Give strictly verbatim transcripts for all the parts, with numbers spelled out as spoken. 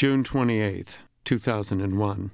June twenty-eighth, two thousand one.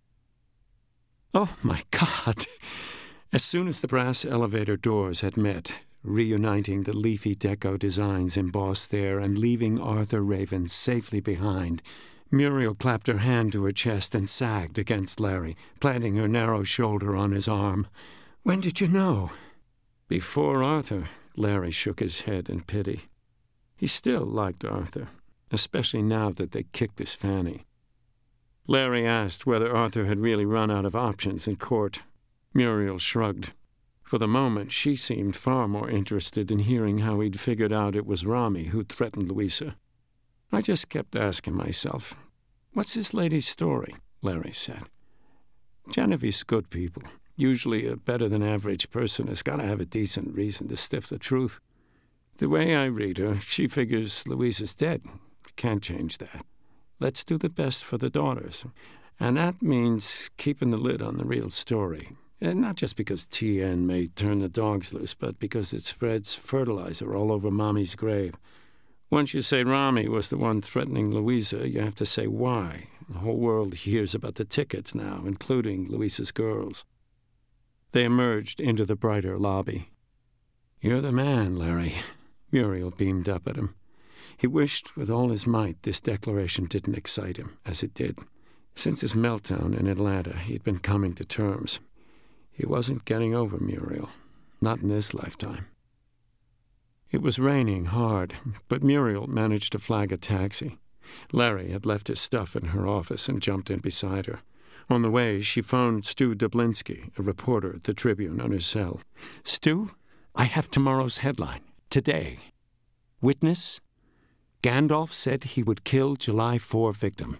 Oh, my God! As soon as the brass elevator doors had met, reuniting the leafy deco designs embossed there and leaving Arthur Raven safely behind, Muriel clapped her hand to her chest and sagged against Larry, planting her narrow shoulder on his arm. "When did you know?" "Before Arthur," Larry shook his head in pity. He still liked Arthur, especially now that they kicked his fanny. Larry asked whether Arthur had really run out of options in court. Muriel shrugged. For the moment, she seemed far more interested in hearing how he'd figured out it was Rami who'd threatened Louisa. "I just kept asking myself, what's this lady's story?" Larry said. "Genevieve's good people. Usually a better-than-average person has got to have a decent reason to stiff the truth. The way I read her, she figures Louisa's dead. Can't change that. Let's do the best for the daughters. And that means keeping the lid on the real story. And not just because T N may turn the dogs loose, but because it spreads fertilizer all over Mommy's grave. Once you say Rami was the one threatening Louisa, you have to say why. The whole world hears about the tickets now, including Louisa's girls." They emerged into the brighter lobby. "You're the man, Larry." Muriel beamed up at him. He wished with all his might this declaration didn't excite him, as it did. Since his meltdown in Atlanta, he'd been coming to terms. He wasn't getting over Muriel, not in this lifetime. It was raining hard, but Muriel managed to flag a taxi. Larry had left his stuff in her office and jumped in beside her. On the way, she phoned Stu Dublinsky, a reporter at the Tribune, on her cell. "Stu, I have tomorrow's headline. Today. Witness: Gandalf said he would kill July fourth victim."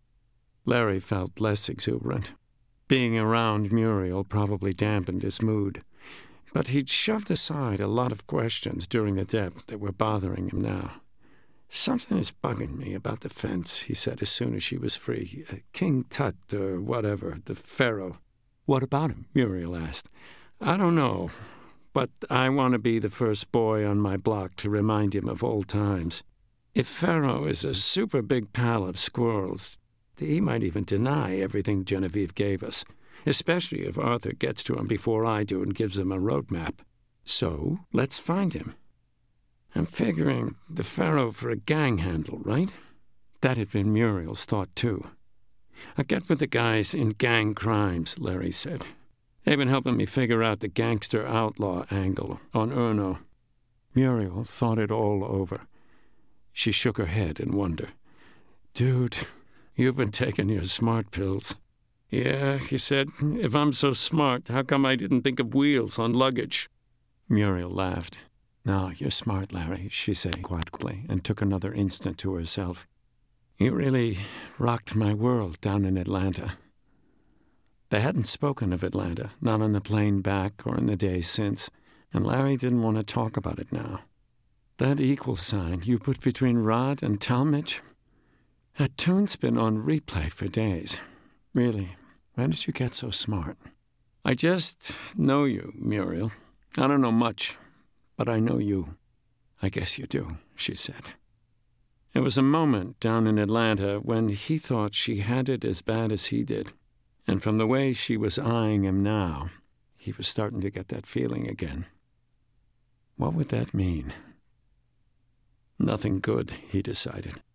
Larry felt less exuberant. Being around Muriel probably dampened his mood. But he'd shoved aside a lot of questions during the dep that were bothering him now. "Something is bugging me about the fence," he said as soon as she was free. Uh, King Tut, or whatever, the pharaoh. "What about him?" Muriel asked. "I don't know, but I want to be the first boy on my block to remind him of old times. If Pharaoh is a super big pal of squirrels, he might even deny everything Genevieve gave us, especially if Arthur gets to him before I do and gives him a roadmap. So let's find him. I'm figuring the Pharaoh for a gang handle, right?" That had been Muriel's thought, too. "I get with the guys in gang crimes," Larry said. "They've been helping me figure out the gangster outlaw angle on Erno." Muriel thought it all over. She shook her head in wonder. "Dude, you've been taking your smart pills." "Yeah," he said. "If I'm so smart, how come I didn't think of wheels on luggage?" Muriel laughed. "No, you're smart, Larry," she said quietly, and took another instant to herself. "You really rocked my world down in Atlanta." They hadn't spoken of Atlanta, not on the plane back or in the days since, and Larry didn't want to talk about it now. "That equal sign you put between Rod and Talmadge? That tune's been on replay for days. Really, when did you get so smart?" "I just know you, Muriel. I don't know much, but I know you." "I guess you do," she said. There was a moment down in Atlanta when he thought she had it as bad as he did, and from the way she was eyeing him now, he was starting to get that feeling again. What would that mean? Nothing good, he decided.